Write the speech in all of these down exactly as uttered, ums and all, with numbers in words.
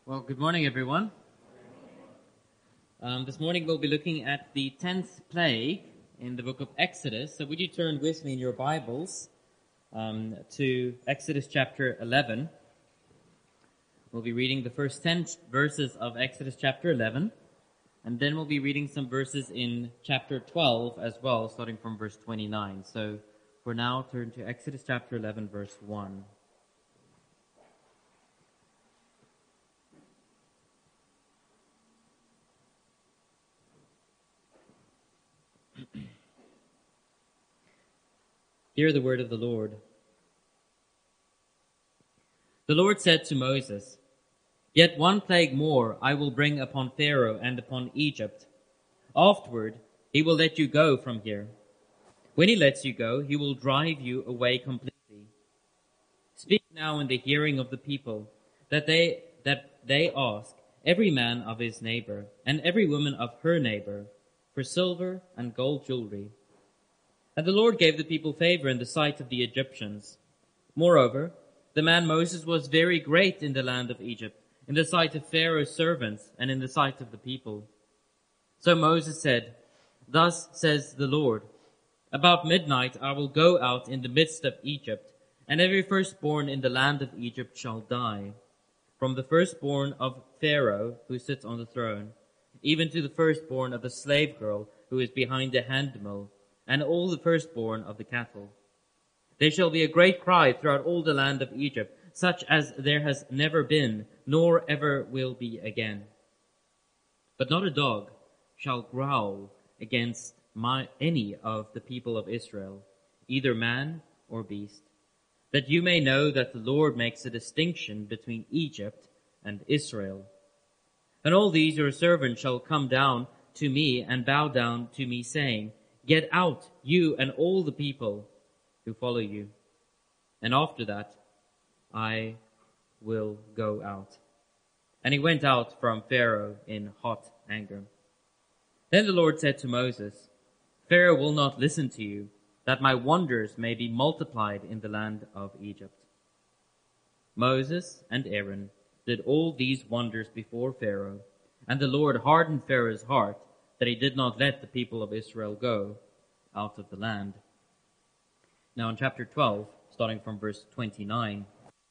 Well, good morning, everyone. Um, this morning we'll be looking at the tenth plague in the book of Exodus. So would you turn with me in your Bibles um, to Exodus chapter eleven. We'll be reading the first ten verses of Exodus chapter eleven, and then we'll be reading some verses in chapter twelve as well, starting from verse twenty-nine. So for now, turn to Exodus chapter eleven, verse one. Hear the word of the Lord. The Lord said to Moses, "Yet one plague more I will bring upon Pharaoh and upon Egypt. Afterward, he will let you go from here. When he lets you go, he will drive you away completely. Speak now in the hearing of the people, that they that they ask every man of his neighbor, and every woman of her neighbor, for silver and gold jewelry." And the Lord gave the people favor in the sight of the Egyptians. Moreover, the man Moses was very great in the land of Egypt, in the sight of Pharaoh's servants, and in the sight of the people. So Moses said, "Thus says the Lord, about midnight I will go out in the midst of Egypt, and every firstborn in the land of Egypt shall die, from the firstborn of Pharaoh who sits on the throne, even to the firstborn of the slave girl who is behind the handmill, and all the firstborn of the cattle. There shall be a great cry throughout all the land of Egypt, such as there has never been, nor ever will be again. But not a dog shall growl against my, any of the people of Israel, either man or beast, that you may know that the Lord makes a distinction between Egypt and Israel. And all these your servants shall come down to me and bow down to me, saying, 'Get out, you and all the people who follow you.' And after that, I will go out." And he went out from Pharaoh in hot anger. Then the Lord said to Moses, "Pharaoh will not listen to you, that my wonders may be multiplied in the land of Egypt." Moses and Aaron did all these wonders before Pharaoh, and the Lord hardened Pharaoh's heart, that he did not let the people of Israel go out of the land. Now in chapter twelve, starting from verse twenty-nine.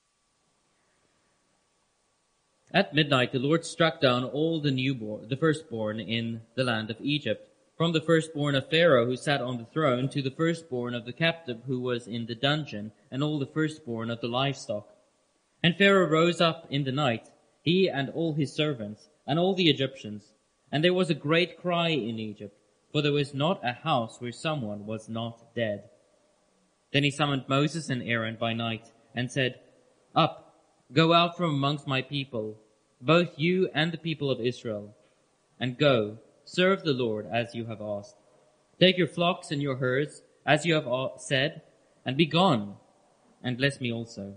At midnight the Lord struck down all the newborn, the firstborn in the land of Egypt, from the firstborn of Pharaoh who sat on the throne to the firstborn of the captive who was in the dungeon, and all the firstborn of the livestock. And Pharaoh rose up in the night, he and all his servants, and all the Egyptians. And there was a great cry in Egypt, for there was not a house where someone was not dead. Then he summoned Moses and Aaron by night, and said, "Up, go out from amongst my people, both you and the people of Israel, and go, serve the Lord as you have asked. Take your flocks and your herds, as you have said, and be gone, and bless me also."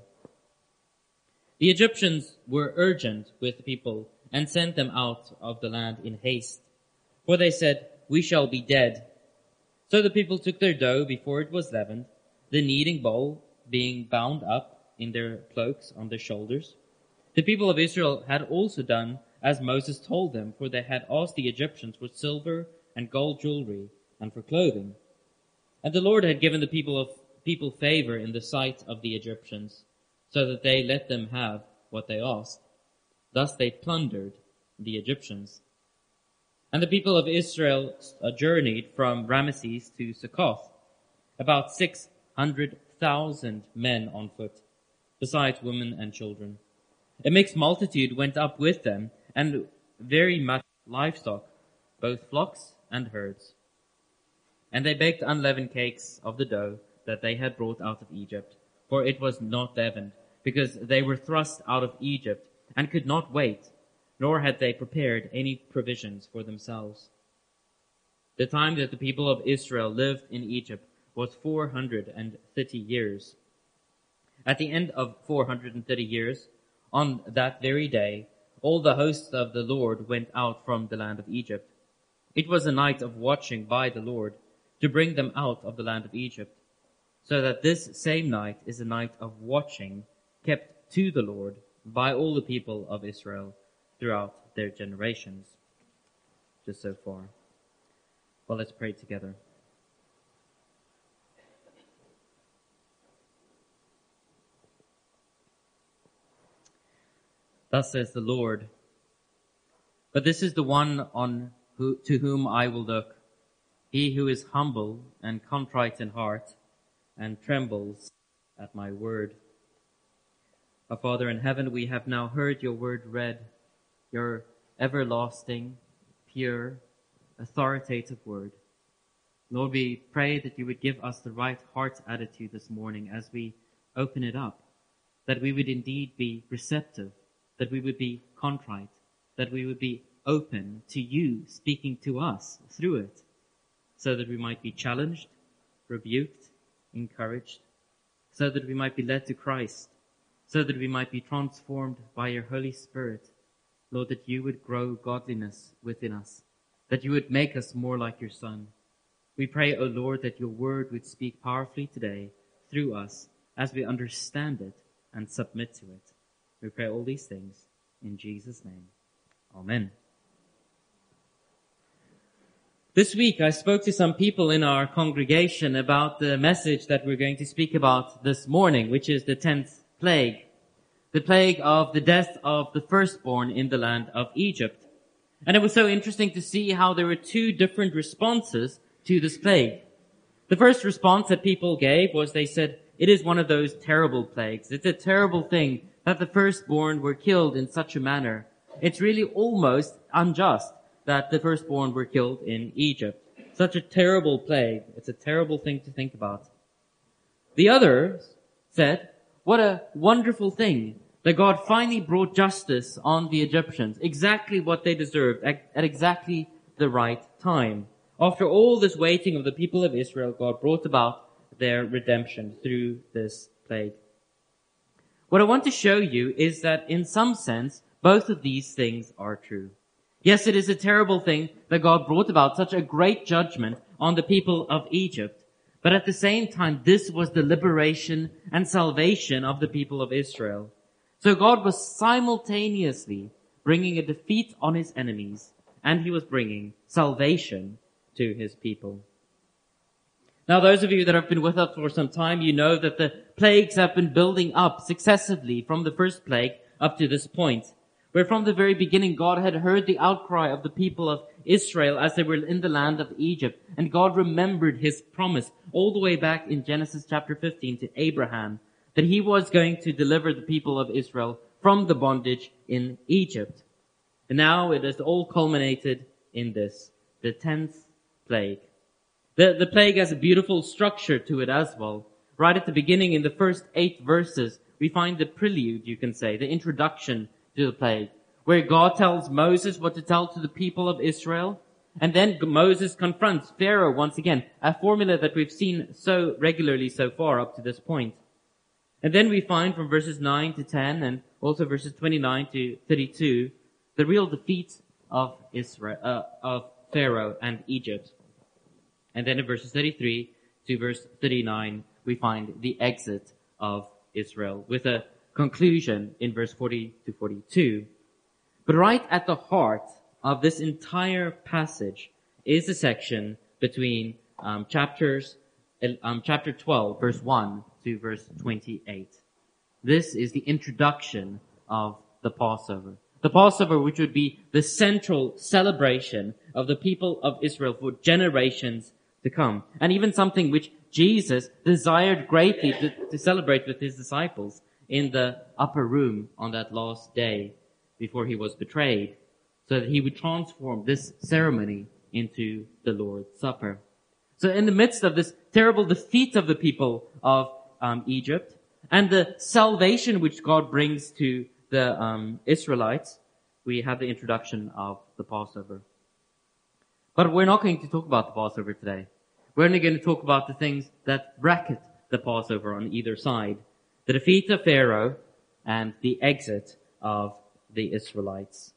The Egyptians were urgent with the people, and sent them out of the land in haste. For they said, "We shall be dead." So the people took their dough before it was leavened, the kneading bowl being bound up in their cloaks on their shoulders. The people of Israel had also done as Moses told them, for they had asked the Egyptians for silver and gold jewelry and for clothing. And the Lord had given the people of people favor in the sight of the Egyptians, so that they let them have what they asked. Thus they plundered the Egyptians. And the people of Israel journeyed from Ramesses to Succoth, about six hundred thousand men on foot, besides women and children. A mixed multitude went up with them, and very much livestock, both flocks and herds. And they baked unleavened cakes of the dough that they had brought out of Egypt, for it was not leavened, because they were thrust out of Egypt, and could not wait, nor had they prepared any provisions for themselves. The time that the people of Israel lived in Egypt was four hundred and thirty years. At the end of four hundred and thirty years, on that very day, all the hosts of the Lord went out from the land of Egypt. It was a night of watching by the Lord, to bring them out of the land of Egypt, so that this same night is a night of watching kept to the Lord by all the people of Israel throughout their generations. Just so far. Well, let's pray together. Thus says the Lord, but this is the one on who, to whom I will look, he who is humble and contrite in heart and trembles at my word. Our Father in heaven, we have now heard your word read, your everlasting, pure, authoritative word. Lord, we pray that you would give us the right heart attitude this morning as we open it up, that we would indeed be receptive, that we would be contrite, that we would be open to you speaking to us through it, so that we might be challenged, rebuked, encouraged, so that we might be led to Christ, so that we might be transformed by your Holy Spirit. Lord, that you would grow godliness within us, that you would make us more like your Son. We pray, O Lord, that your word would speak powerfully today through us as we understand it and submit to it. We pray all these things in Jesus' name. Amen. This week I spoke to some people in our congregation about the message that we're going to speak about this morning, which is the tenth plague. The plague of the death of the firstborn in the land of Egypt. And it was so interesting to see how there were two different responses to this plague. The first response that people gave was they said, it is one of those terrible plagues. It's a terrible thing that the firstborn were killed in such a manner. It's really almost unjust that the firstborn were killed in Egypt. Such a terrible plague. It's a terrible thing to think about. The others said, what a wonderful thing that God finally brought justice on the Egyptians, exactly what they deserved at, at exactly the right time. After all this waiting of the people of Israel, God brought about their redemption through this plague. What I want to show you is that in some sense, both of these things are true. Yes, it is a terrible thing that God brought about such a great judgment on the people of Egypt. But at the same time, this was the liberation and salvation of the people of Israel. So God was simultaneously bringing a defeat on his enemies, and he was bringing salvation to his people. Now, those of you that have been with us for some time, you know that the plagues have been building up successively from the first plague up to this point, where from the very beginning God had heard the outcry of the people of Israel as they were in the land of Egypt, and God remembered his promise all the way back in Genesis chapter fifteen to Abraham, that he was going to deliver the people of Israel from the bondage in Egypt. And now it has all culminated in this, the tenth plague. The, the plague has a beautiful structure to it as well. Right at the beginning, in the first eight verses, we find the prelude, you can say, the introduction to the plague, where God tells Moses what to tell to the people of Israel. And then Moses confronts Pharaoh once again, a formula that we've seen so regularly so far up to this point. And then we find from verses nine to ten and also verses twenty-nine to thirty-two, the real defeat of Israel, uh, of Pharaoh and Egypt. And then in verses thirty-three to verse thirty-nine, we find the exit of Israel with a conclusion in verse forty to forty-two. But right at the heart of this entire passage is the section between um, chapters, um, chapter twelve, verse one to verse twenty-eight. This is the introduction of the Passover. The Passover, which would be the central celebration of the people of Israel for generations to come. And even something which Jesus desired greatly to, to celebrate with his disciples in the upper room on that last day before he was betrayed, so that he would transform this ceremony into the Lord's Supper. So in the midst of this terrible defeat of the people of um, Egypt and the salvation which God brings to the um, Israelites, we have the introduction of the Passover. But we're not going to talk about the Passover today. We're only going to talk about the things that bracket the Passover on either side. The defeat of Pharaoh and the exit of the Israelites.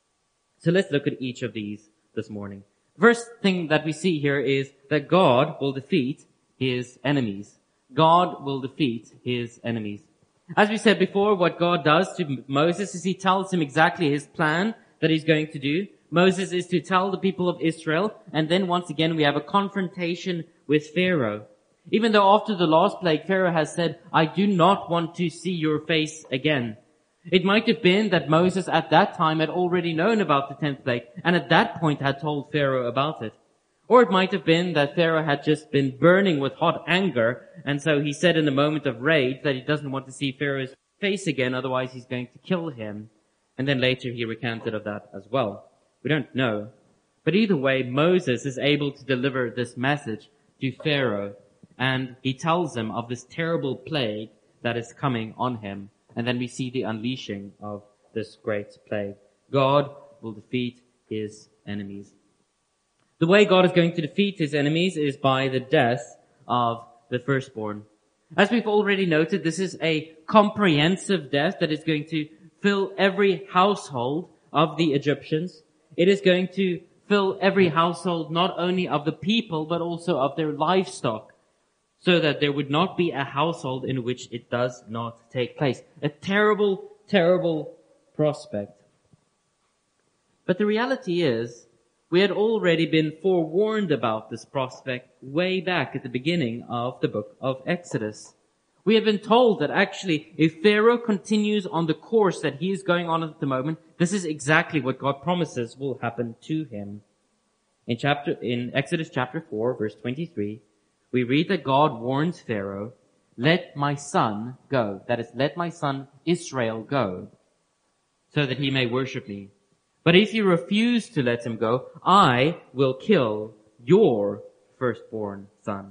So let's look at each of these this morning. First thing that we see here is that God will defeat his enemies. God will defeat his enemies. As we said before, what God does to Moses is he tells him exactly his plan that he's going to do. Moses is to tell the people of Israel, and then once again we have a confrontation with Pharaoh. Even though after the last plague, Pharaoh has said, I do not want to see your face again. It might have been that Moses at that time had already known about the tenth plague, and at that point had told Pharaoh about it. Or it might have been that Pharaoh had just been burning with hot anger, and so he said in the moment of rage that he doesn't want to see Pharaoh's face again, otherwise he's going to kill him. And then later he recanted of that as well. We don't know. But either way, Moses is able to deliver this message to Pharaoh, and he tells him of this terrible plague that is coming on him. And then we see the unleashing of this great plague. God will defeat his enemies. The way God is going to defeat his enemies is by the death of the firstborn. As we've already noted, this is a comprehensive death that is going to fill every household of the Egyptians. It is going to fill every household not only of the people, but also of their livestock, so that there would not be a household in which it does not take place. A terrible, terrible prospect. But the reality is, we had already been forewarned about this prospect way back at the beginning of the book of Exodus. We have been told that actually, if Pharaoh continues on the course that he is going on at the moment, this is exactly what God promises will happen to him. In chapter, in Exodus chapter four, verse twenty-three, we read that God warns Pharaoh, let my son go. That is, let my son Israel go, so that he may worship me. But if you refuse to let him go, I will kill your firstborn son.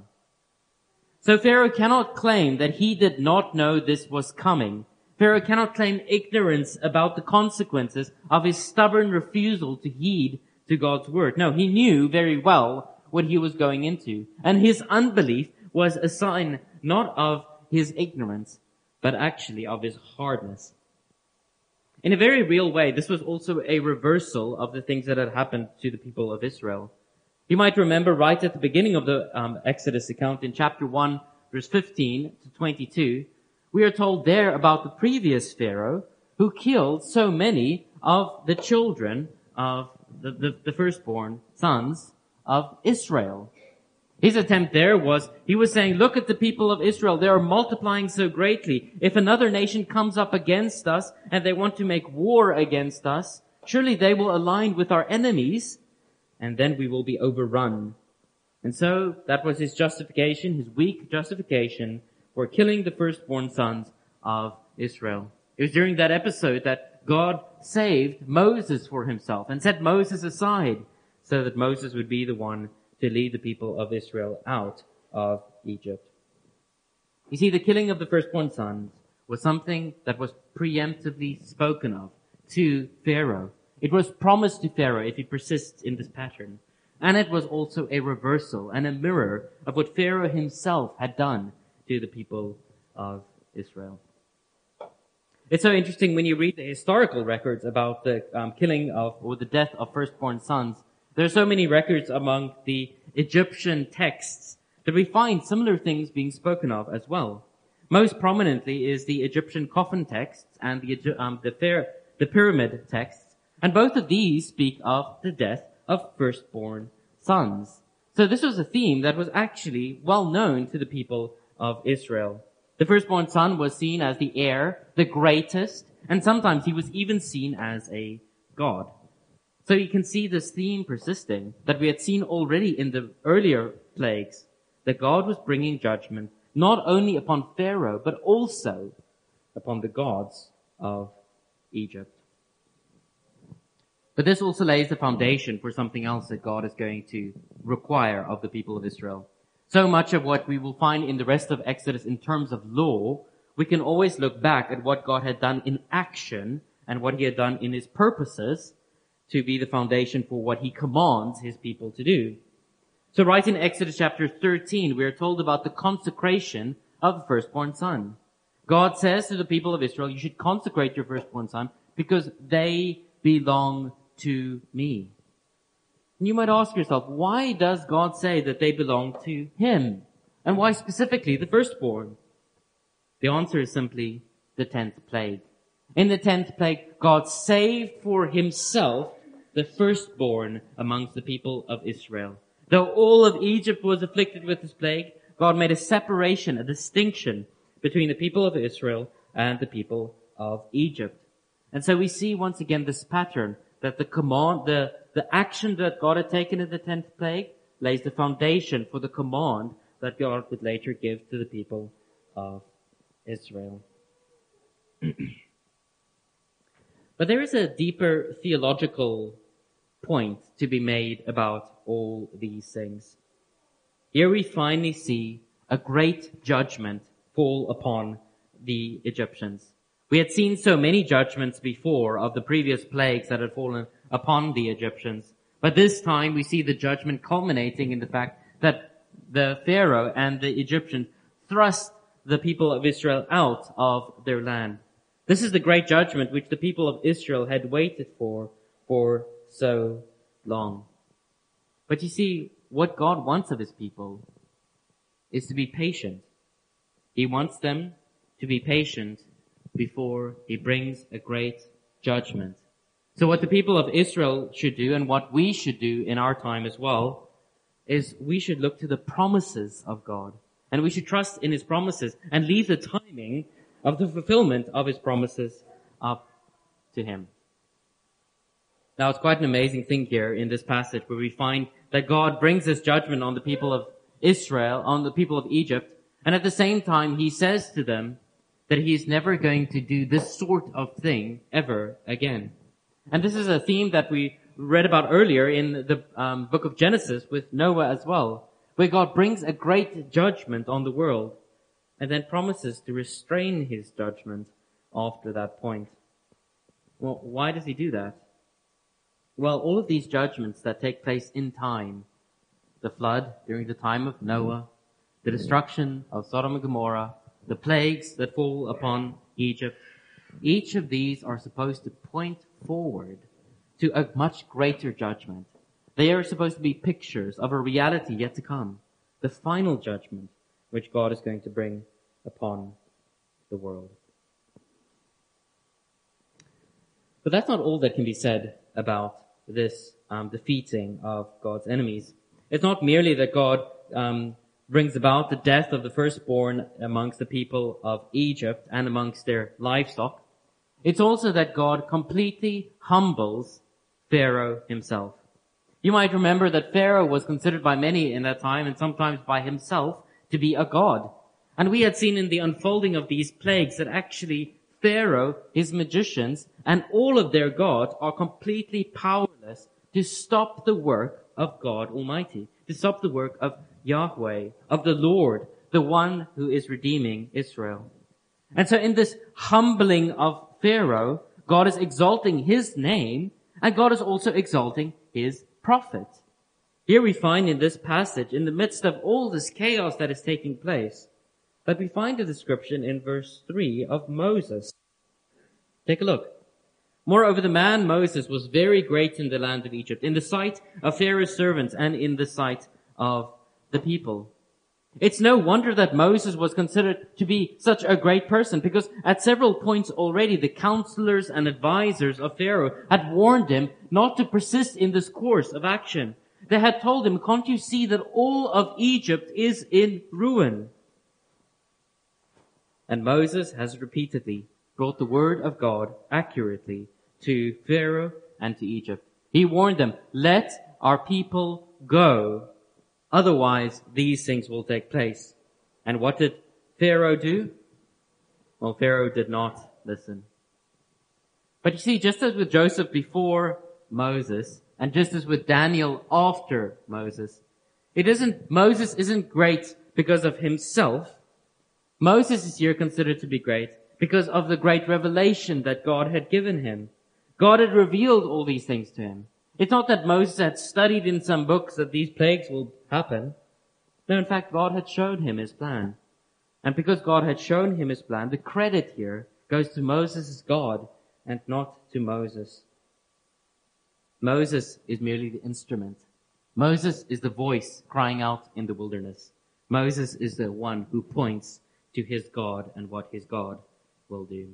So Pharaoh cannot claim that he did not know this was coming. Pharaoh cannot claim ignorance about the consequences of his stubborn refusal to heed to God's word. No, he knew very well what he was going into. And his unbelief was a sign not of his ignorance, but actually of his hardness. In a very real way, this was also a reversal of the things that had happened to the people of Israel. You might remember right at the beginning of the um, Exodus account in chapter one, verse fifteen to twenty-two, we are told there about the previous Pharaoh who killed so many of the children of the, the, the firstborn sons of Israel. His attempt there was, he was saying, look at the people of Israel. They are multiplying so greatly. If another nation comes up against us and they want to make war against us, surely they will align with our enemies and then we will be overrun. And so that was his justification, his weak justification for killing the firstborn sons of Israel. It was during that episode that God saved Moses for himself and set Moses aside so that Moses would be the one to lead the people of Israel out of Egypt. You see, the killing of the firstborn sons was something that was preemptively spoken of to Pharaoh. It was promised to Pharaoh if he persists in this pattern. And it was also a reversal and a mirror of what Pharaoh himself had done to the people of Israel. It's so interesting when you read the historical records about the um, killing of, or the death of firstborn sons. There are so many records among the Egyptian texts that we find similar things being spoken of as well. Most prominently is the Egyptian coffin texts and the um, the, fair, the pyramid texts, and both of these speak of the death of firstborn sons. So this was a theme that was actually well known to the people of Israel. The firstborn son was seen as the heir, the greatest, and sometimes he was even seen as a god. So you can see this theme persisting that we had seen already in the earlier plagues, that God was bringing judgment not only upon Pharaoh, but also upon the gods of Egypt. But this also lays the foundation for something else that God is going to require of the people of Israel. So much of what we will find in the rest of Exodus in terms of law, we can always look back at what God had done in action and what he had done in his purposes to be the foundation for what he commands his people to do. So right in Exodus chapter thirteen, we are told about the consecration of the firstborn son. God says to the people of Israel, you should consecrate your firstborn son because they belong to me. And you might ask yourself, why does God say that they belong to him? And why specifically the firstborn? The answer is simply the tenth plague. In the tenth plague, God saved for himself the firstborn amongst the people of Israel. Though all of Egypt was afflicted with this plague, God made a separation, a distinction between the people of Israel and the people of Egypt. And so we see once again this pattern that the command, the, the action that God had taken in the tenth plague lays the foundation for the command that God would later give to the people of Israel. But there is a deeper theological point to be made about all these things. Here we finally see a great judgment fall upon the Egyptians. We had seen so many judgments before of the previous plagues that had fallen upon the Egyptians. But this time we see the judgment culminating in the fact that the Pharaoh and the Egyptians thrust the people of Israel out of their land. This is the great judgment which the people of Israel had waited for for so long. But you see, what God wants of his people is to be patient. He wants them to be patient before he brings a great judgment. So what the people of Israel should do, and what we should do in our time as well, is we should look to the promises of God. And we should trust in his promises and leave the timing of the fulfillment of his promises up to him. Now it's quite an amazing thing here in this passage where we find that God brings this judgment on the people of Israel, on the people of Egypt, and at the same time he says to them that he is never going to do this sort of thing ever again. And this is a theme that we read about earlier in the um, book of Genesis with Noah as well, where God brings a great judgment on the world and then promises to restrain his judgment after that point. Well, why does he do that? Well, all of these judgments that take place in time, the flood during the time of Noah, the destruction of Sodom and Gomorrah, the plagues that fall upon Egypt, each of these are supposed to point forward to a much greater judgment. They are supposed to be pictures of a reality yet to come, the final judgment which God is going to bring upon the world. But that's not all that can be said about this um, defeating of God's enemies. It's not merely that God um, brings about the death of the firstborn amongst the people of Egypt and amongst their livestock. It's also that God completely humbles Pharaoh himself. You might remember that Pharaoh was considered by many in that time, and sometimes by himself, to be a god. And we had seen in the unfolding of these plagues that actually Pharaoh, his magicians, and all of their gods are completely powerless to stop the work of God Almighty, to stop the work of Yahweh, of the Lord, the one who is redeeming Israel. And so in this humbling of Pharaoh, God is exalting his name, and God is also exalting his prophet. Here we find in this passage, in the midst of all this chaos that is taking place, that we find a description in verse three of Moses. Take a look. Moreover, the man Moses was very great in the land of Egypt, in the sight of Pharaoh's servants and in the sight of the people. It's no wonder that Moses was considered to be such a great person, because at several points already the counselors and advisors of Pharaoh had warned him not to persist in this course of action. They had told him, can't you see that all of Egypt is in ruin? And Moses has repeatedly brought the word of God accurately to Pharaoh and to Egypt. He warned them, let our people go. Otherwise, these things will take place. And what did Pharaoh do? Well, Pharaoh did not listen. But you see, just as with Joseph before Moses, and just as with Daniel after Moses, it isn't, Moses isn't great because of himself. Moses is here considered to be great because of the great revelation that God had given him. God had revealed all these things to him. It's not that Moses had studied in some books that these plagues will happen. No, in fact, God had shown him his plan. And because God had shown him his plan, the credit here goes to Moses' God and not to Moses. Moses is merely the instrument. Moses is the voice crying out in the wilderness. Moses is the one who points to his God and what his God will do.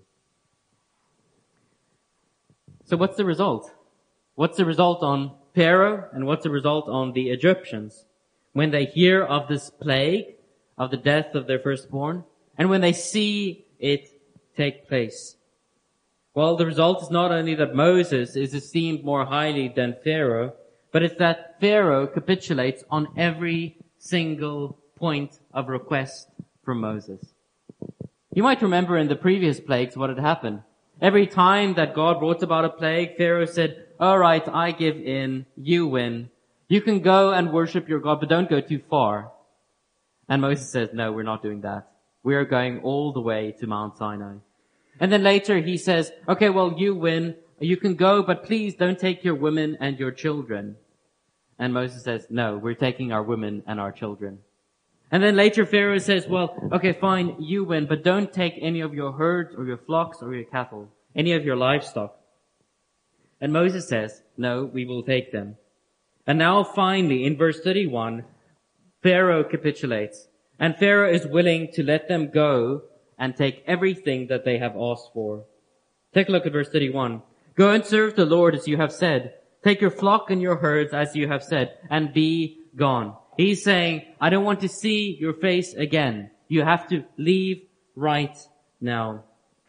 So what's the result? What's the result on Pharaoh and what's the result on the Egyptians? When they hear of this plague, of the death of their firstborn, and when they see it take place. Well, the result is not only that Moses is esteemed more highly than Pharaoh, but it's that Pharaoh capitulates on every single point of request from Moses. You might remember in the previous plagues what had happened. Every time that God brought about a plague, Pharaoh said, all right, I give in, you win. You can go and worship your God, but don't go too far. And Moses says, no, we're not doing that. We are going all the way to Mount Sinai. And then later he says, okay, well, you win. You can go, but please don't take your women and your children. And Moses says, no, we're taking our women and our children. And then later Pharaoh says, well, okay, fine, you win, but don't take any of your herds or your flocks or your cattle, any of your livestock. And Moses says, no, we will take them. And now finally, in verse thirty-one, Pharaoh capitulates. And Pharaoh is willing to let them go and take everything that they have asked for. Take a look at verse thirty-one. Go and serve the Lord as you have said. Take your flock and your herds as you have said, and be gone. He's saying, I don't want to see your face again. You have to leave right now.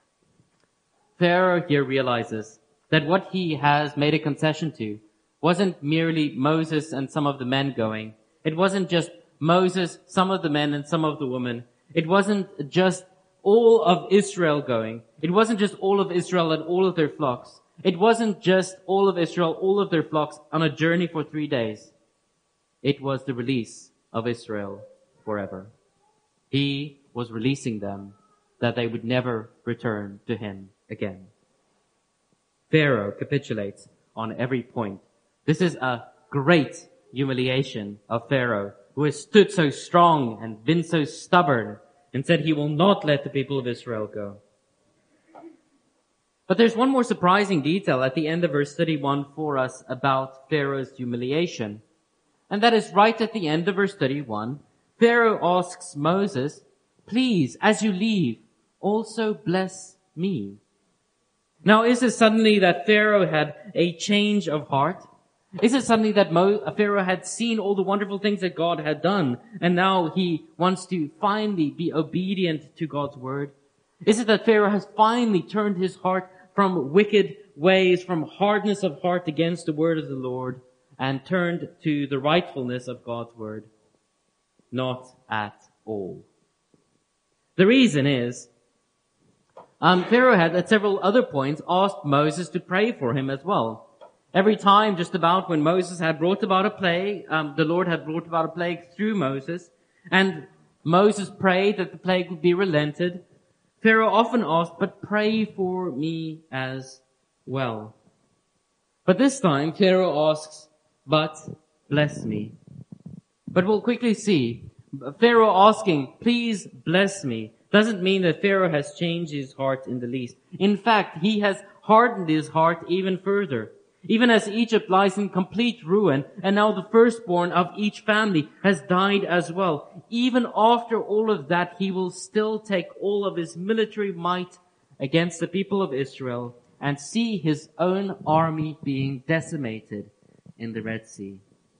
Pharaoh here realizes that what he has made a concession to wasn't merely Moses and some of the men going. It wasn't just Moses, some of the men and some of the women. It wasn't just all of Israel going. It wasn't just all of Israel and all of their flocks. It wasn't just all of Israel, all of their flocks on a journey for three days. It was the release of Israel forever. He was releasing them that they would never return to him again. Pharaoh capitulates on every point. This is a great humiliation of Pharaoh, who has stood so strong and been so stubborn and said he will not let the people of Israel go. But there's one more surprising detail at the end of verse thirty-one for us about Pharaoh's humiliation. And that is right at the end of verse thirty-one. Pharaoh asks Moses, please, as you leave, also bless me. Now, is it suddenly that Pharaoh had a change of heart? Is it suddenly that Mo- Pharaoh had seen all the wonderful things that God had done, and now he wants to finally be obedient to God's word? Is it that Pharaoh has finally turned his heart from wicked ways, from hardness of heart against the word of the Lord, and turned to the rightfulness of God's word? Not at all. The reason is, um, Pharaoh had at several other points asked Moses to pray for him as well. Every time, just about when Moses had brought about a plague, um, the Lord had brought about a plague through Moses, and Moses prayed that the plague would be relented. Pharaoh often asked, but pray for me as well. But this time, Pharaoh asks, but bless me. But we'll quickly see, Pharaoh asking, please bless me, doesn't mean that Pharaoh has changed his heart in the least. In fact, he has hardened his heart even further. Even as Egypt lies in complete ruin, and now the firstborn of each family has died as well. Even after all of that, he will still take all of his military might against the people of Israel and see his own army being decimated in the Red Sea.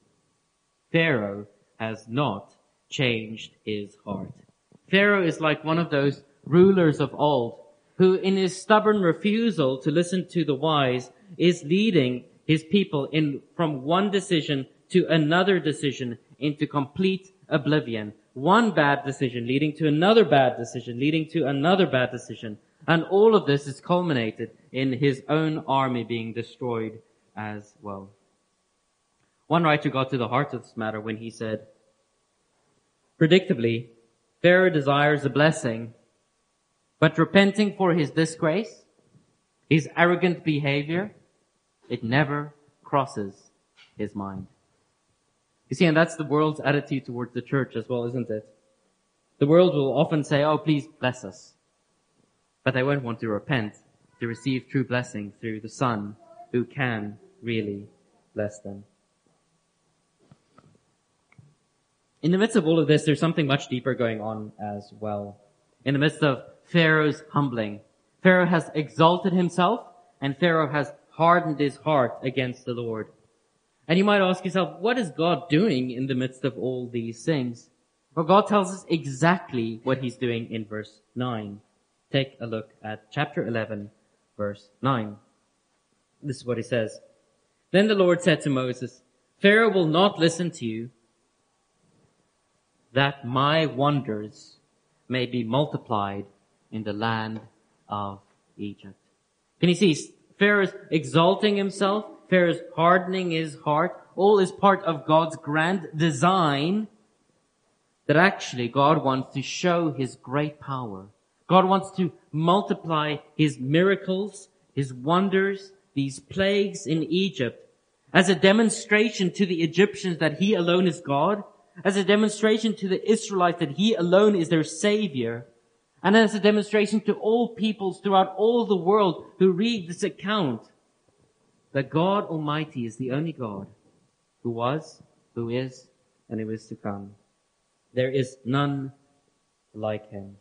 Pharaoh has not changed his heart. Pharaoh is like one of those rulers of old who, in his stubborn refusal to listen to the wise, is leading his people in from one decision to another decision into complete oblivion. One bad decision leading to another bad decision, leading to another bad decision. And all of this is culminated in his own army being destroyed as well. One writer got to the heart of this matter when he said, predictably, Pharaoh desires a blessing, but repenting for his disgrace, his arrogant behavior, it never crosses his mind. You see, and that's the world's attitude towards the church as well, isn't it? The world will often say, oh, please bless us. But they won't want to repent to receive true blessing through the Son who can really bless them. In the midst of all of this, there's something much deeper going on as well. In the midst of Pharaoh's humbling, Pharaoh has exalted himself, and Pharaoh has hardened his heart against the Lord. And you might ask yourself, what is God doing in the midst of all these things? Well, God tells us exactly what he's doing in verse nine. Take a look at chapter eleven, verse nine. This is what he says. Then the Lord said to Moses, Pharaoh will not listen to you, that my wonders may be multiplied in the land of Egypt. Can you see? Pharaoh's exalting himself. Pharaoh's hardening his heart. All is part of God's grand design that actually God wants to show his great power. God wants to multiply his miracles, his wonders, these plagues in Egypt as a demonstration to the Egyptians that he alone is God, as a demonstration to the Israelites that he alone is their Savior, and as a demonstration to all peoples throughout all the world who read this account that God Almighty is the only God who was, who is, and who is to come. There is none like him.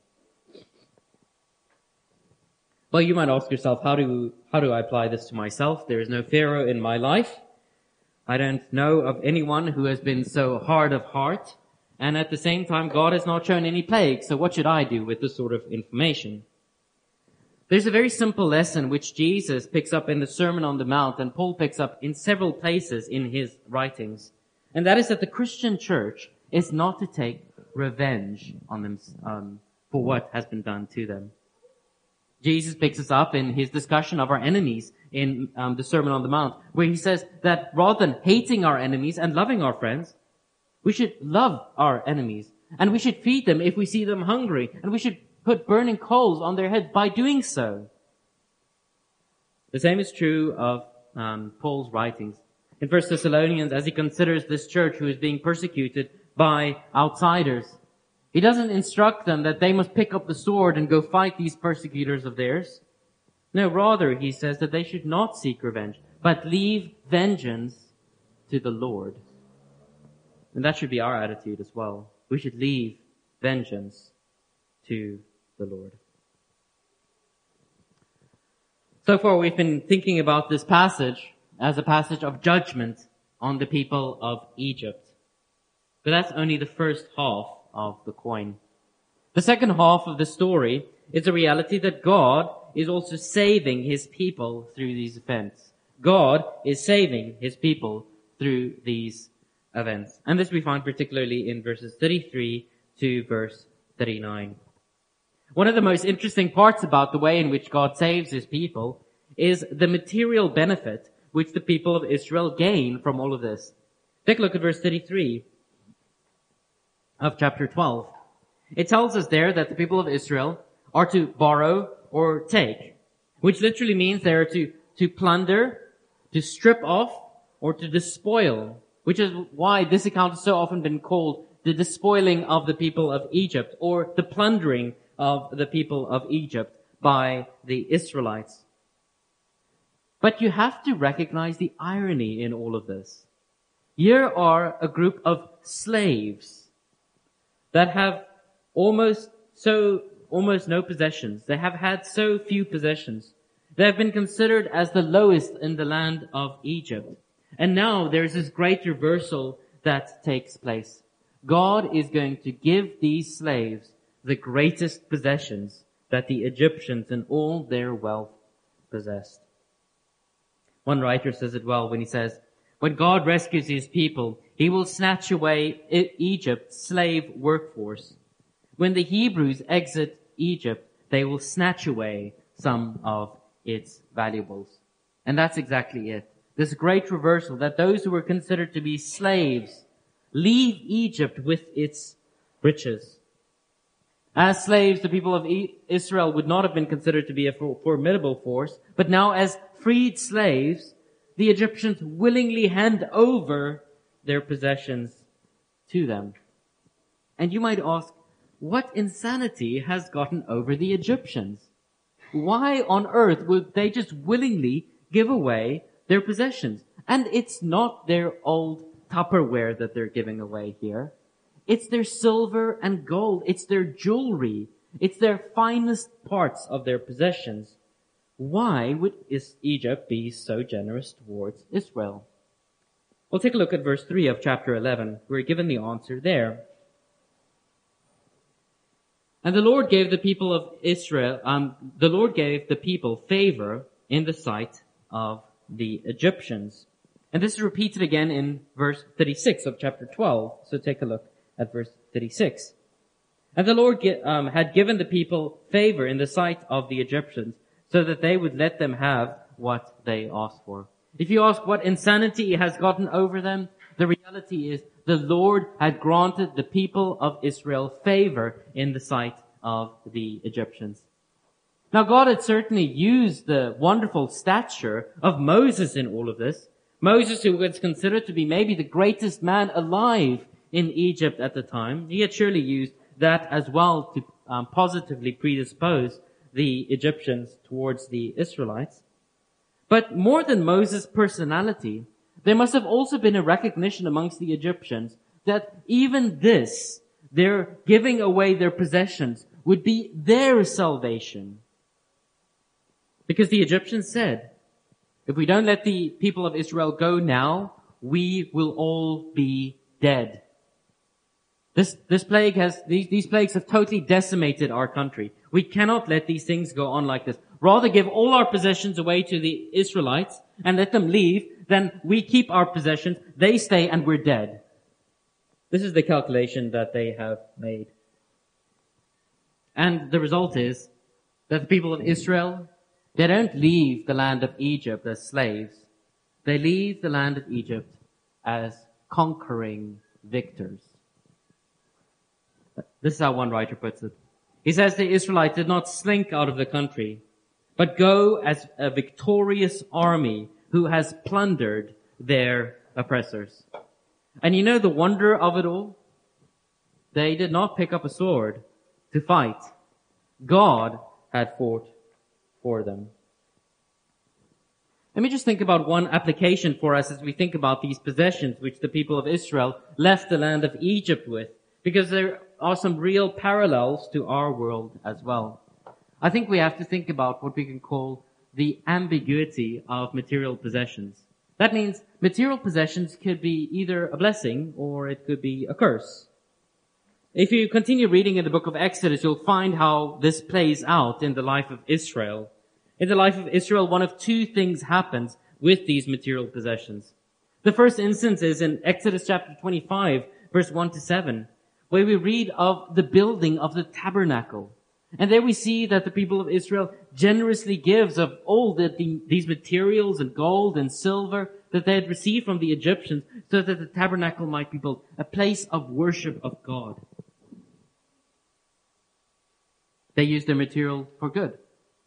Well, you might ask yourself, how do, how do I apply this to myself? There is no Pharaoh in my life. I don't know of anyone who has been so hard of heart. And at the same time, God has not shown any plagues. So what should I do with this sort of information? There's a very simple lesson which Jesus picks up in the Sermon on the Mount and Paul picks up in several places in his writings. And that is that the Christian church is not to take revenge on them um, for what has been done to them. Jesus picks us up in his discussion of our enemies in um, the Sermon on the Mount, where he says that rather than hating our enemies and loving our friends, we should love our enemies, and we should feed them if we see them hungry, and we should put burning coals on their heads by doing so. The same is true of um, Paul's writings. In First Thessalonians, as he considers this church who is being persecuted by outsiders, he doesn't instruct them that they must pick up the sword and go fight these persecutors of theirs. No, rather, he says that they should not seek revenge, but leave vengeance to the Lord. And that should be our attitude as well. We should leave vengeance to the Lord. So far, we've been thinking about this passage as a passage of judgment on the people of Egypt. But that's only the first half of the coin. The second half of the story is the reality that God is also saving his people through these events. God is saving his people through these events. And this we find particularly in verses thirty-three to verse thirty-nine. One of the most interesting parts about the way in which God saves his people is the material benefit which the people of Israel gain from all of this. Take a look at verse thirty-three of chapter twelve. It tells us there that the people of Israel are to borrow or take, which literally means they are to, to plunder, to strip off, or to despoil, which is why this account has so often been called the despoiling of the people of Egypt, or the plundering of the people of Egypt by the Israelites. But you have to recognize the irony in all of this. Here are a group of slaves that have almost so, almost no possessions. They have had so few possessions. They have been considered as the lowest in the land of Egypt. And now there's this great reversal that takes place. God is going to give these slaves the greatest possessions that the Egyptians and all their wealth possessed. One writer says it well when he says, when God rescues his people, he will snatch away Egypt's slave workforce. When the Hebrews exit Egypt, they will snatch away some of its valuables. And that's exactly it. This great reversal that those who were considered to be slaves leave Egypt with its riches. As slaves, the people of Israel would not have been considered to be a formidable force, but now as freed slaves, the Egyptians willingly hand over their possessions to them. And you might ask, what insanity has gotten over the Egyptians? Why on earth would they just willingly give away their possessions? And it's not their old Tupperware that they're giving away here. It's their silver and gold. It's their jewelry. It's their finest parts of their possessions Why would is Egypt be so generous towards Israel? We'll take a look at verse three of chapter eleven. We're given the answer there. And the Lord gave the people of Israel, um, the Lord gave the people favor in the sight of the Egyptians. And this is repeated again in verse thirty-six of chapter twelve. So take a look at verse thirty-six. And the Lord um, had given the people favor in the sight of the Egyptians, so that they would let them have what they asked for. If you ask what insanity has gotten over them, the reality is the Lord had granted the people of Israel favor in the sight of the Egyptians. Now God had certainly used the wonderful stature of Moses in all of this. Moses, who was considered to be maybe the greatest man alive in Egypt at the time, he had surely used that as well to um, positively predispose the Egyptians towards the Israelites. But more than Moses' personality, there must have also been a recognition amongst the Egyptians that even this, their giving away their possessions, would be their salvation. Because the Egyptians said, if we don't let the people of Israel go now, we will all be dead. This, this plague has, these, these plagues have totally decimated our country. We cannot let these things go on like this. Rather give all our possessions away to the Israelites and let them leave than we keep our possessions, they stay, and we're dead. This is the calculation that they have made. And the result is that the people of Israel, they don't leave the land of Egypt as slaves. They leave the land of Egypt as conquering victors. This is how one writer puts it. He says the Israelites did not slink out of the country, but go as a victorious army who has plundered their oppressors. And you know the wonder of it all? They did not pick up a sword to fight. God had fought for them. Let me just think about one application for us as we think about these possessions which the people of Israel left the land of Egypt with, because there are some real parallels to our world as well. I think we have to think about what we can call the ambiguity of material possessions. That means material possessions could be either a blessing or it could be a curse. If you continue reading in the book of Exodus, you'll find how this plays out in the life of Israel. In the life of Israel, one of two things happens with these material possessions. The first instance is in Exodus chapter twenty-five, verse one to seven, where we read of the building of the tabernacle. And there we see that the people of Israel generously gives of all the, the, these materials and gold and silver that they had received from the Egyptians so that the tabernacle might be built, a place of worship of God. They used their material for good.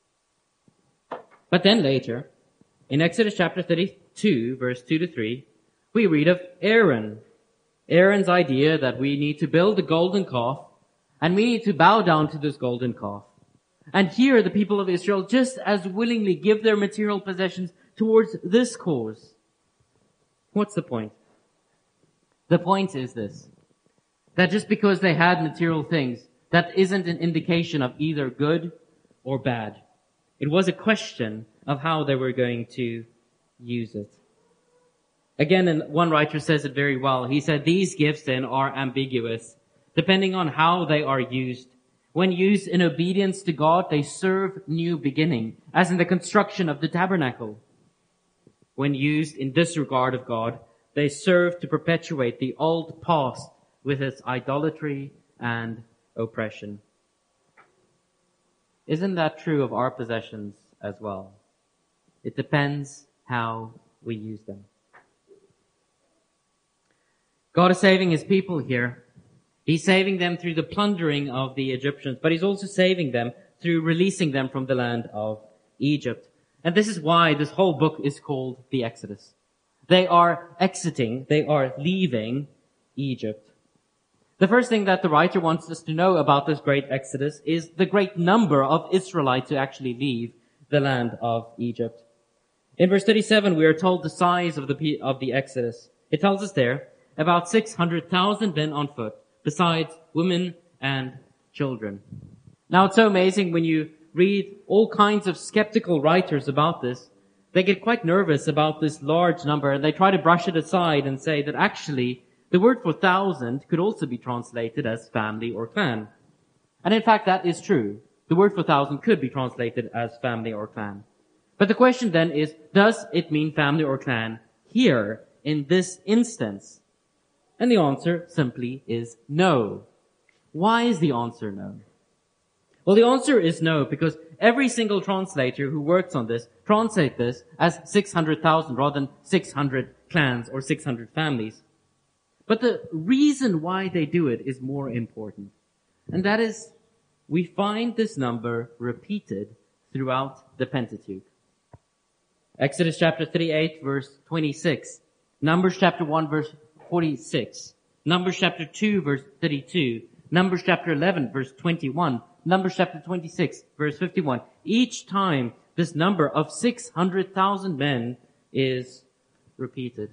But then later, in Exodus chapter thirty-two, verse two to three, we read of Aaron. Aaron's idea that we need to build a golden calf and we need to bow down to this golden calf. And here the people of Israel just as willingly give their material possessions towards this cause. What's the point? The point is this, that just because they had material things, that isn't an indication of either good or bad. It was a question of how they were going to use it. Again, and one writer says it very well. He said, these gifts then are ambiguous, depending on how they are used. When used in obedience to God, they serve new beginning, as in the construction of the tabernacle. When used in disregard of God, they serve to perpetuate the old past with its idolatry and oppression. Isn't that true of our possessions as well? It depends how we use them. God is saving His people here. He's saving them through the plundering of the Egyptians, but He's also saving them through releasing them from the land of Egypt. And this is why this whole book is called the Exodus. They are exiting, they are leaving Egypt. The first thing that the writer wants us to know about this great Exodus is the great number of Israelites who actually leave the land of Egypt. In verse thirty-seven, we are told the size of the of the Exodus. It tells us there about six hundred thousand men on foot, besides women and children. Now, it's so amazing when you read all kinds of skeptical writers about this, they get quite nervous about this large number, and they try to brush it aside and say that actually the word for thousand could also be translated as family or clan. And in fact, that is true. The word for thousand could be translated as family or clan. But the question then is, does it mean family or clan here in this instance? And the answer simply is no. Why is the answer no? Well, the answer is no because every single translator who works on this translates this as six hundred thousand rather than six hundred clans or six hundred families. But the reason why they do it is more important. And that is, we find this number repeated throughout the Pentateuch. Exodus chapter thirty-eight, verse twenty-six. Numbers chapter one, verse forty-six. Numbers chapter two, verse thirty-two. Numbers chapter eleven, verse twenty-one. Numbers chapter twenty-six, verse fifty-one. Each time this number of six hundred thousand men is repeated.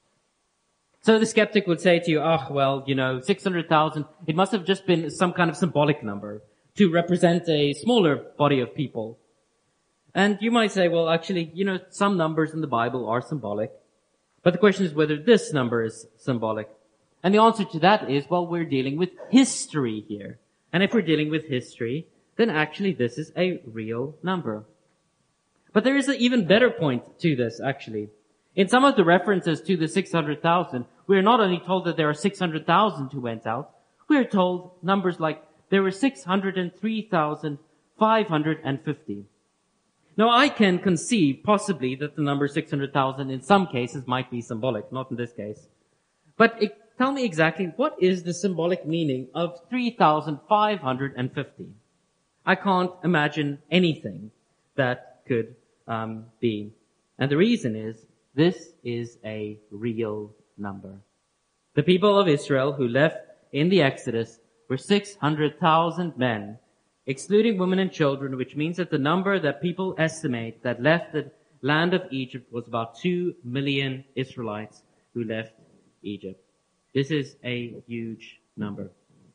So the skeptic would say to you, oh, well, you know, six hundred thousand, it must have just been some kind of symbolic number to represent a smaller body of people. And you might say, well, actually, you know, some numbers in the Bible are symbolic. But the question is whether this number is symbolic. And the answer to that is, well, we're dealing with history here. And if we're dealing with history, then actually this is a real number. But there is an even better point to this, actually. In some of the references to the six hundred thousand, we are not only told that there are six hundred thousand who went out, we are told numbers like there were six hundred three thousand five hundred fifty. Now, I can conceive possibly that the number six hundred thousand in some cases might be symbolic, not in this case. But it, tell me exactly, what is the symbolic meaning of three thousand five hundred fifty? I can't imagine anything that could um, be. And the reason is, this is a real number. The people of Israel who left in the Exodus were six hundred thousand men, excluding women and children, which means that the number that people estimate that left the land of Egypt was about two million Israelites who left Egypt. This is a huge number.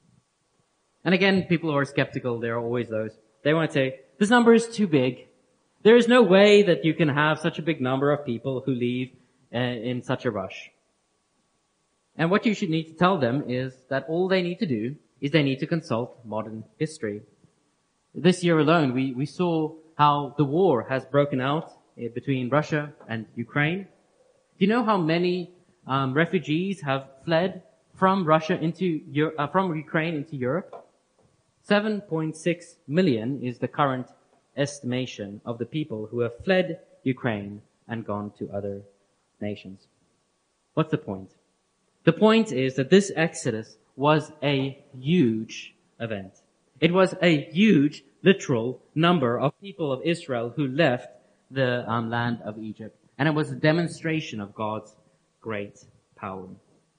And again, people who are skeptical, there are always those. They want to say, this number is too big. There is no way that you can have such a big number of people who leave uh, in such a rush. And what you should need to tell them is that all they need to do is they need to consult modern history. This year alone, we, we saw how the war has broken out uh, between Russia and Ukraine. Do you know how many um, refugees have fled from Russia into Euro- uh, from Ukraine into Europe? seven point six million is the current estimation of the people who have fled Ukraine and gone to other nations. What's the point? The point is that this Exodus was a huge event. It was a huge, literal number of people of Israel who left the um, land of Egypt. And it was a demonstration of God's great power.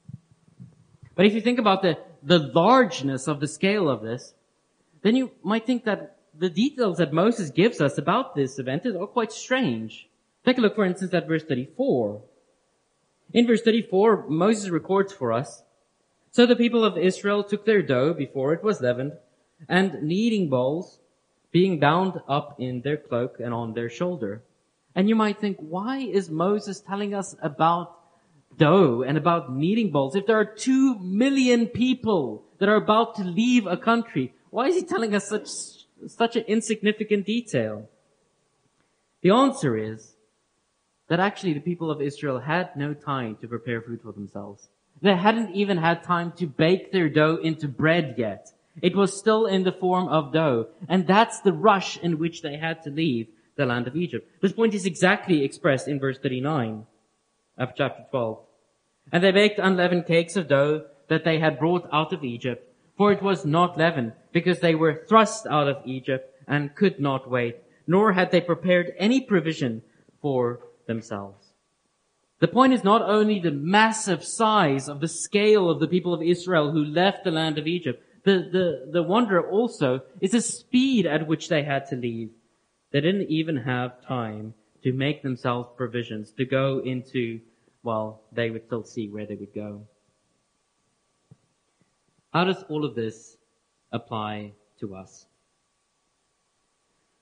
But if you think about the, the largeness of the scale of this, then you might think that the details that Moses gives us about this event are quite strange. Take a look, for instance, at verse thirty-four. In verse thirty-four, Moses records for us, so the people of Israel took their dough before it was leavened, and kneading bowls, being bound up in their cloak and on their shoulder. And you might think, why is Moses telling us about dough and about kneading bowls? If there are two million people that are about to leave a country, why is he telling us such such an insignificant detail? The answer is that actually the people of Israel had no time to prepare food for themselves. They hadn't even had time to bake their dough into bread yet. It was still in the form of dough. And that's the rush in which they had to leave the land of Egypt. This point is exactly expressed in verse thirty-nine of chapter twelve. And they baked unleavened cakes of dough that they had brought out of Egypt, for it was not leavened, because they were thrust out of Egypt and could not wait, nor had they prepared any provision for themselves. The point is not only the massive size of the scale of the people of Israel who left the land of Egypt. The, the, the wonder also is the speed at which they had to leave. They didn't even have time to make themselves provisions to go into, well, they would still see where they would go. How does all of this apply to us?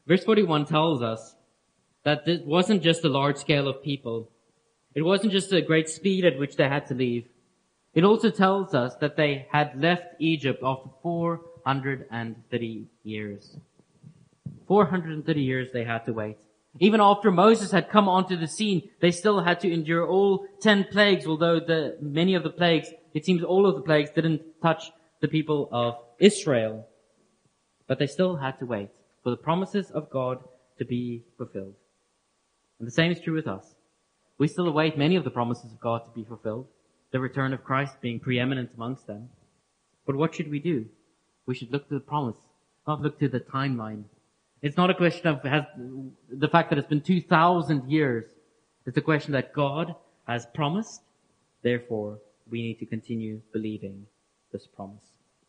Verse forty-one tells us that it wasn't just a large scale of people. It wasn't just a great speed at which they had to leave. It also tells us that they had left Egypt after four hundred thirty years. four hundred thirty years they had to wait. Even after Moses had come onto the scene, they still had to endure all ten plagues, although the many of the plagues, it seems all of the plagues didn't touch the people of Israel. But they still had to wait for the promises of God to be fulfilled. And the same is true with us. We still await many of the promises of God to be fulfilled, the return of Christ being preeminent amongst them. But what should we do? We should look to the promise, not look to the timeline. It's not a question of has, the fact that it's been two thousand years. It's a question that God has promised. Therefore, we need to continue believing this promise.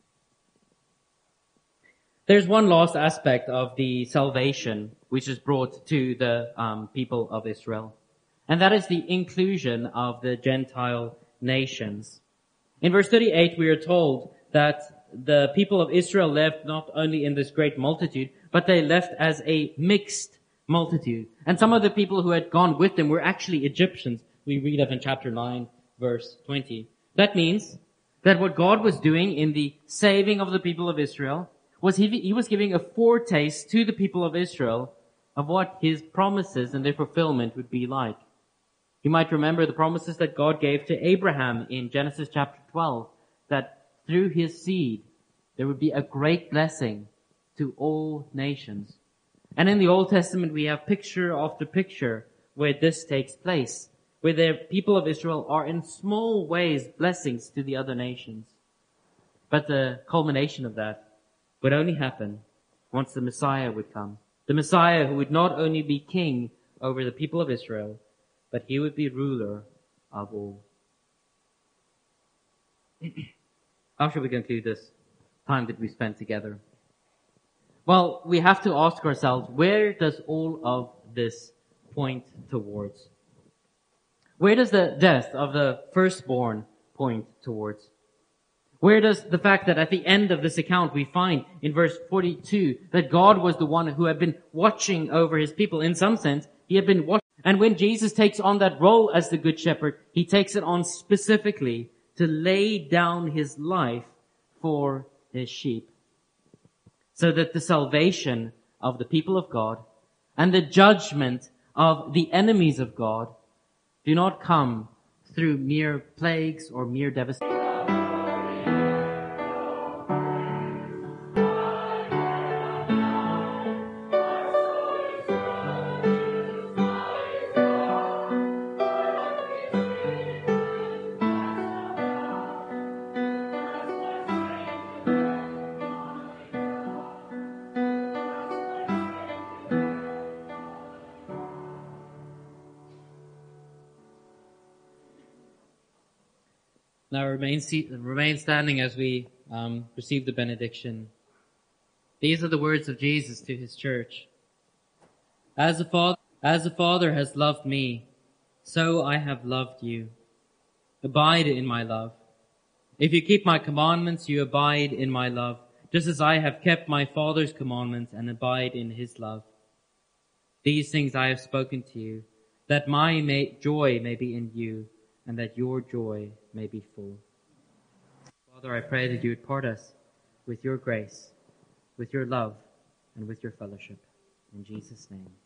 There's one last aspect of the salvation which is brought to the um, people of Israel. And that is the inclusion of the Gentile nations. In verse thirty-eight, we are told that the people of Israel left not only in this great multitude, but they left as a mixed multitude. And some of the people who had gone with them were actually Egyptians. We read of in chapter nine, verse twenty. That means that what God was doing in the saving of the people of Israel was he, he was giving a foretaste to the people of Israel of what his promises and their fulfillment would be like. You might remember the promises that God gave to Abraham in Genesis chapter twelve, that through his seed there would be a great blessing to all nations. And in the Old Testament we have picture after picture where this takes place, where the people of Israel are in small ways blessings to the other nations. But the culmination of that would only happen once the Messiah would come. The Messiah who would not only be king over the people of Israel, but he would be ruler of all. How shall we conclude this time that we spent together? Well, we have to ask ourselves, where does all of this point towards? Where does the death of the firstborn point towards? Where does the fact that at the end of this account we find in verse forty-two that God was the one who had been watching over his people? In some sense, he had been watching. And when Jesus takes on that role as the Good Shepherd, he takes it on specifically to lay down his life for his sheep, so that the salvation of the people of God and the judgment of the enemies of God do not come through mere plagues or mere devastation. Now remain, remain standing as we um, receive the benediction. These are the words of Jesus to his church. As the Father, as the Father has loved me, so I have loved you. Abide in my love. If you keep my commandments, you abide in my love, just as I have kept my Father's commandments and abide in his love. These things I have spoken to you, that my may, joy may be in you, and that your joy may be full. Father, I pray that you would part us with your grace, with your love, and with your fellowship. In Jesus' name.